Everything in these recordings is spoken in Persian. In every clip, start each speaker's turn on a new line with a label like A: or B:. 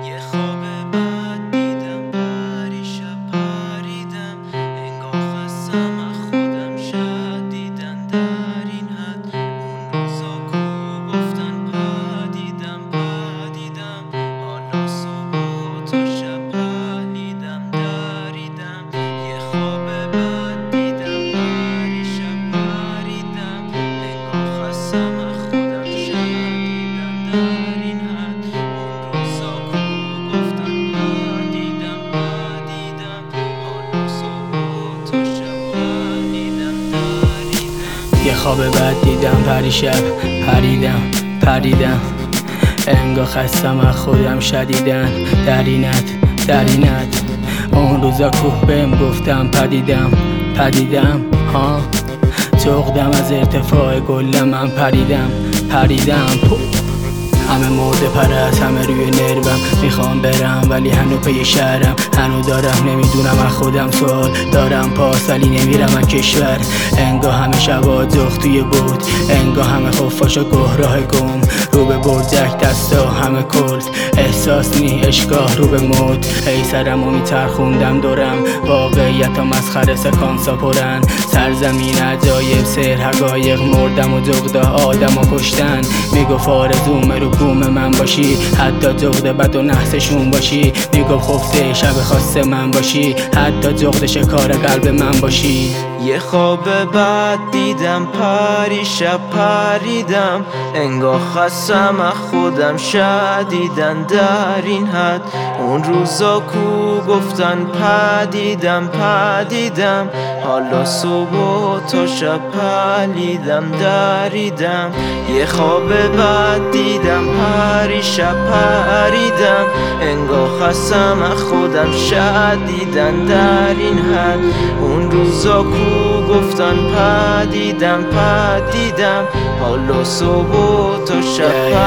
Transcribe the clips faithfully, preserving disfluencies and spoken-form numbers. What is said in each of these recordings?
A: یه خواب بد دیدم، پریشب پریدم، انگار خستم از خودم شدیدن در این حد. اون روزا کو گفتن پدیدم پدیدم، حالا صبح و تا شب پلیدم دریدم. یه خواب بد دیدم، پریشب پریدم، انگار خستم از خودم شدیدن در این حد. اون روزا کو گفتن پدیدم پدیدم، حالا صبح و تا شب پلیدم دریدم.
B: یه خواب بد دیدم، پریشب پریدم پریدم، انگار خستم از خودم شدیدن در اینت در اینت. اون روزا کوه بهم گفتم پدیدم پدیدم ها، جغدم از ارتفاع گلم من پریدم پریدم. همه مرده پرست، همه روی نروم، میخوام برم ولی هنو پی شهرم، هنو دارم نمیدونم از خودم سوال دارم، پاس ولی نمیرم از کشور. انگاه همه شبا زخ توی بود، انگاه همه خفاشا گهراه گم، رو به برجک دستا همه کلت، احساس نی اشگاه رو به مد. ای سرمو میچرخوندم دورم، واقعیتا مسخره سکانسا پرن، سرزمین عجایب سر حقایق، مردم و جغدا آدم و کشتن. میگفت آرزومه رو بوم من باشی، حتی جغد بد و نحسشون باشی، میگفت خفته شب خواسته من باشی، حتی جغد شکار قلب من باشی.
A: یه خواب بد دیدم، پریشب پریدم، انگار خستم از خودم شدیدن در این حد. اون روزا کو گفتن پدیدم پدیدم، حالا صبح و تا شب پلیدم دریدم. یه خواب بد دیدم، پریشب پریدم، انگار خستم از خودم شدیدن در این حد. اون روزا کو گفتن پدیدم پدیدم، حالا صبح و تا شب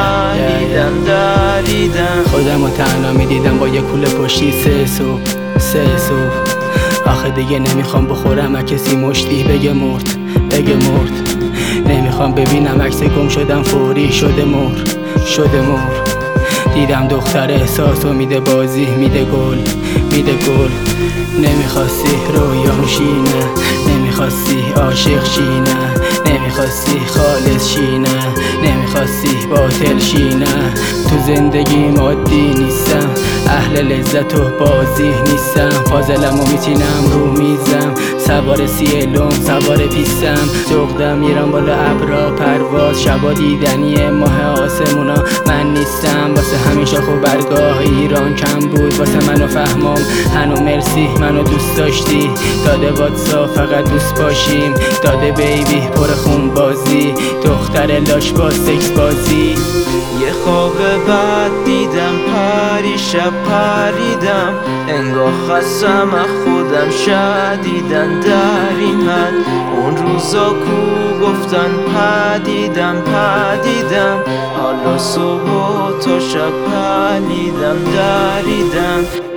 A: پلیدم دریدم.
B: خودم رو تنها میدیدم با یه کوله پشتی سه صبح سه صبح. آخه دیگه نمیخوام بخورم کسی مشتی بگه مرد بگه مرد، نمیخوام ببینم عکس گم شدم فوری شده مر شده مر. دیدم دختر احساسو میده بازی میده گل میده گل، نمیخواستی رویام شینه، نمیخواستی عاشق شینه، نمیخواستی خالص شینه، نمیخواستی باطل شینه. تو زندگی مادی نیستم، اهل لذت و بازی نیستم، فاضلم و میتینم رو میزم، سوار سیلوم سوار پیستم، جغدم میرم بالا ابرا پرواز، شبا دیدنی ماه آسمونا من نیستم. واسه همین شاخ و برگاه ایران کم بود، واسه منو فهمم هنو مرسی منو دوست داشتی، داده واتساپ فقط دوست باشیم، داده بیبی پر خون بازی، دختر لاش با سکس بازی.
A: یه خواب بد دیدم، پریشب پریدم، انگار خستم از خودم شدیدن در این حد. اون روزا کو گفتن پدیدم پدیدم، حالا صبح و تا شب پلیدم دریدم.